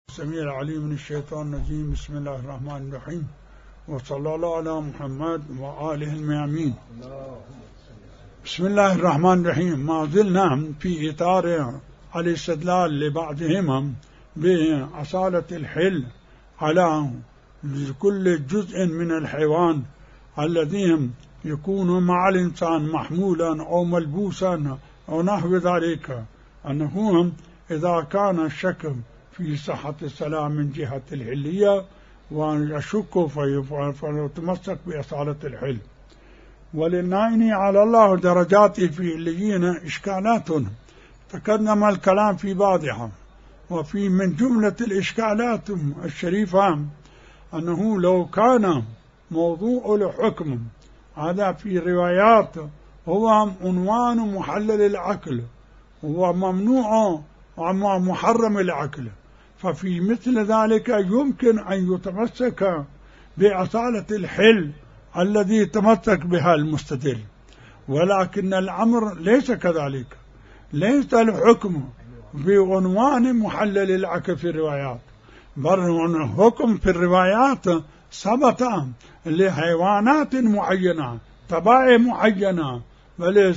السميع العليم من الشيطان الرجيم. بسم الله الرحمن الرحيم، وصلى الله على محمد وآله الميامين. بسم الله الرحمن الرحيم. ما زلنا في إطار الاستدلال لبعضهم بأصالة الحل على كل جزء من الحيوان الذي يكون مع الإنسان محمولا أو ملبوسا أو نحو ذلك، أنه إذا كان الشك في صحة الصلاة من جهة الحلية ويشك فيتمسك بأصالة الحل. وللنائن على الله درجات في عليين إشكالات تقدم الكلام في بعضها، وفي من جملة الإشكالات الشريفة أنه لو كان موضوع الحكم هذا في روايات هو عنوان محلل العقل وممنوع ومحرم العقل، ففي مثل ذلك يمكن أن يتمسك بأصالة الحل الذي تمسك بها المستدل. ولكن الأمر ليس كذلك، ليس الحكم بعنوان محلل العقل في الروايات، بل الحكم في الروايات ثبت لحيوانات معينة، طبائع معينة، بل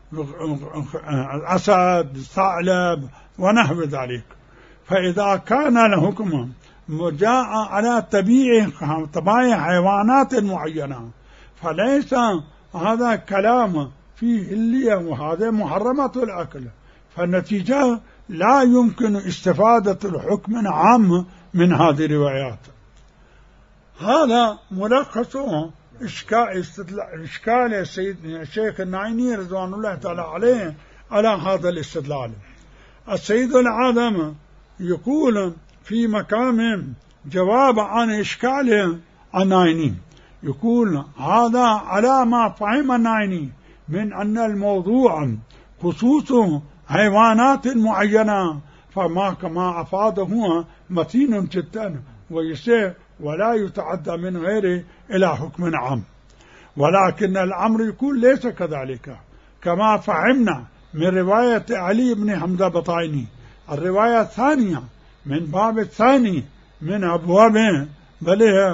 أسد، ثعلب ونحو ذلك. فإذا كان الحكم جاء على طبائع حيوانات معينة فليس هذا كلام فيه اللي وهذا محرمة الأكل، فالنتيجة لا يمكن استفادة الحكم عام من هذه الروايات. هذا ملخص إشكال الشيخ النائني رضوان الله تعالى عليه على هذا الاستدلال. السيد العظم يقول في مقام جواب عن إشكال النائني، يقول هذا على ما فهم النائني من أن الموضوع خصوص حيوانات معينة، فما كما أفاده متين جدا ويسير ولا يتعدى من غيره إلى حكم عام. ولكن الأمر يكون ليس كذلك، كما فهمنا من رواية علي بن حمزة بطائني، الرواية الثانية من باب الثاني من أبواب بل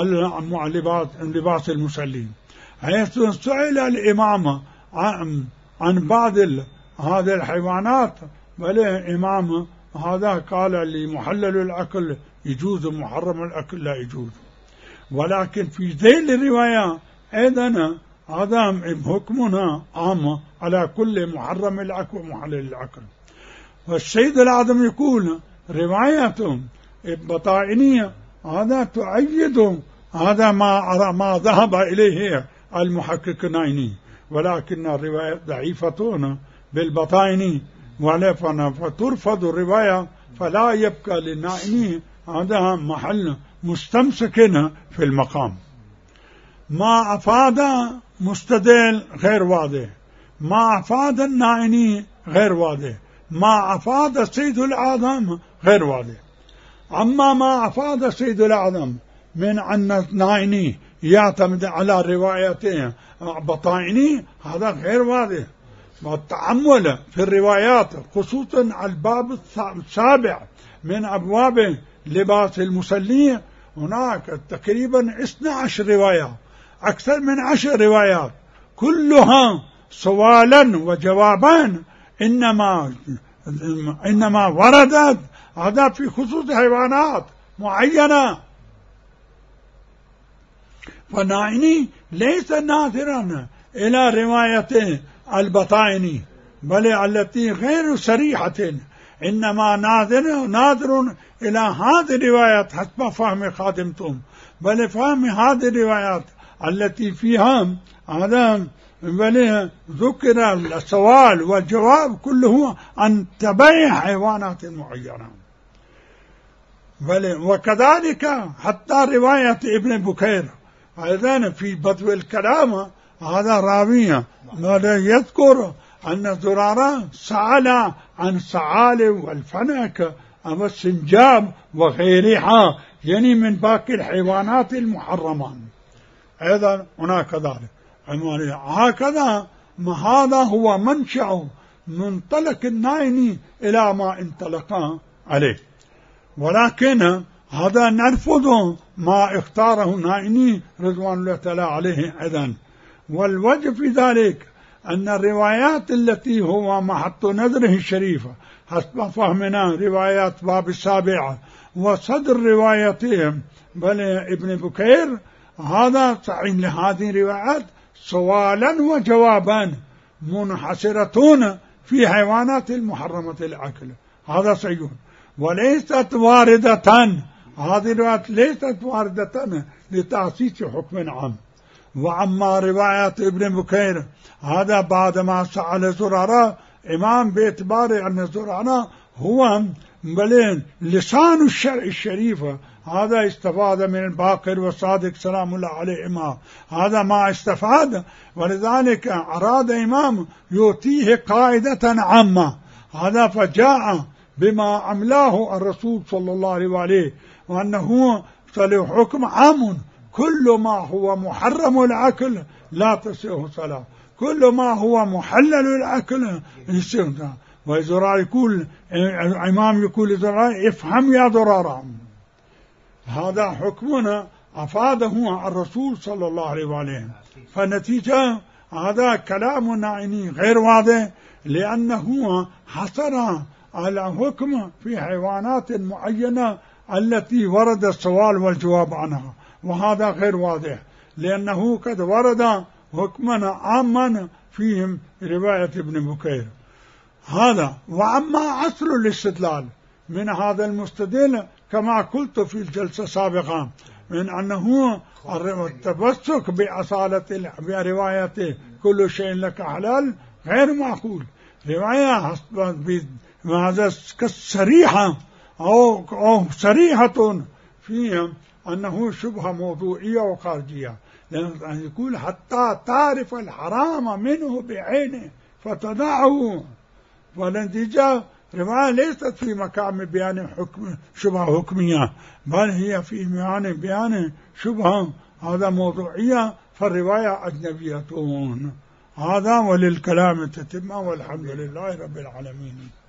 لباس المصلين، حيث سئل الإمام عن بعض هذه الحيوانات، بل الإمام هذا قال لمحلل الأكل يجوز، محرم الأكل لا يجوز. ولكن في ذيل الرواية أيضا هذا حكمنا عام على كل محرم الأكل ومحلل الأكل. والسيد العظم يقول رواية بطائنية هذا تؤيد هذا ما ذهب إليه المحقق النائني، ولكن الرواية ضعيفة بالبطائني فترفض الرواية، فلا يبقى للنائني هذا محل مستمسك في المقام. ما أفاد مستدل غير واضح، ما أفاد النائني غير واضح، ما أفاد السيد الأعظم غير واضح. أما ما أفاد السيد الأعظم من أن النائني يعتمد على روايته بطائني هذا غير واضح. والتأمل في الروايات خصوصا الباب السابع من أبواب لباس المصلين، هناك تقريبا 12 رواية، أكثر من 10 روايات، كلها سوالا وجوابان إنما وردت هذا في خصوص حيوانات معينة. فالنائني ليس ناظرا إلى رواية البطائني بل التي غير صريحة، إنما ناظر إلى هذه الروايات حسب فهم خادمتم، بل فهم هذه الروايات التي فيها هذا بل ذكر السؤال والجواب كله عن تبعية حيوانات معينة. وكذلك حتى رواية ابن بكير أيضا في بدو الكلام هذا راوية يذكر أن زرارة سأل عن الثعالب والفنك أو السنجاب وغيرها، يعني من باقي الحيوانات المحرمة أيضا هناك ذلك. هكذا هذا هو منشأ منطلق النائني إلى ما انطلق عليه. ولكن هذا نرفض ما اختاره النائني رضوان الله تعالى عليه أيضا. والوجه في ذلك أن الروايات التي هو محط نظره الشريفة حسب فهمنا روايات باب السابعة وصدر روايتهم بل ابن بكير هذا صحيح لهذه الروايات سوالا وجوابا منحصرة في حيوانات المحرمة الأكل، هذا صحيح، وليست واردة، هذه الروايات ليست واردة لتأسيس حكم عام. وأما روايات ابن بكير هذا بعدما سأل زرارة إمام باعتبار أن زرارة هو بلين لسان الشرع الشريف، هذا استفاد من الباقر والصادق سلام الله عليهما، هذا ما استفاد، ولذلك أراد إمام يؤتيه قاعدة عامة، هذا فجاء بما أملاه الرسول صلى الله عليه وآله، وأنه صلح حكم عام، كل ما هو محرم الأكل لا تصح صلاة، كل ما هو محلل الأكل يصح. وزرار يقول الإمام يقول لزرار افهم يا زرار، هذا حكمنا أفاده الرسول صلى الله عليه وآله. فالنتيجة هذا كلام نائني غير واضح، لأنه حصر الحكم في حيوانات معينة التي ورد السؤال والجواب عنها، وهذا غير واضح، لأنه قد ورد حكمنا عاما فيهم رواية ابن بكير هذا. وأما أصل الاستدلال من هذا المستدل كما قلت في الجلسة السابقة من أنه التمسك بأصالة برواية كل شيء لك حلال غير معقول، رواية هذا صريحة أو صريحة فيهم أنه شبهة موضوعية وخارجية، لأن يقول حتى تعرف الحرام منه بعينه فتدعه. والنتيجة رواية ليست في مقام بيان حكم شبهة حكمية، بل هي في بيان شبهة هذا موضوعية، فالرواية أجنبية. هذا وللكلام تتم، والحمد لله رب العالمين.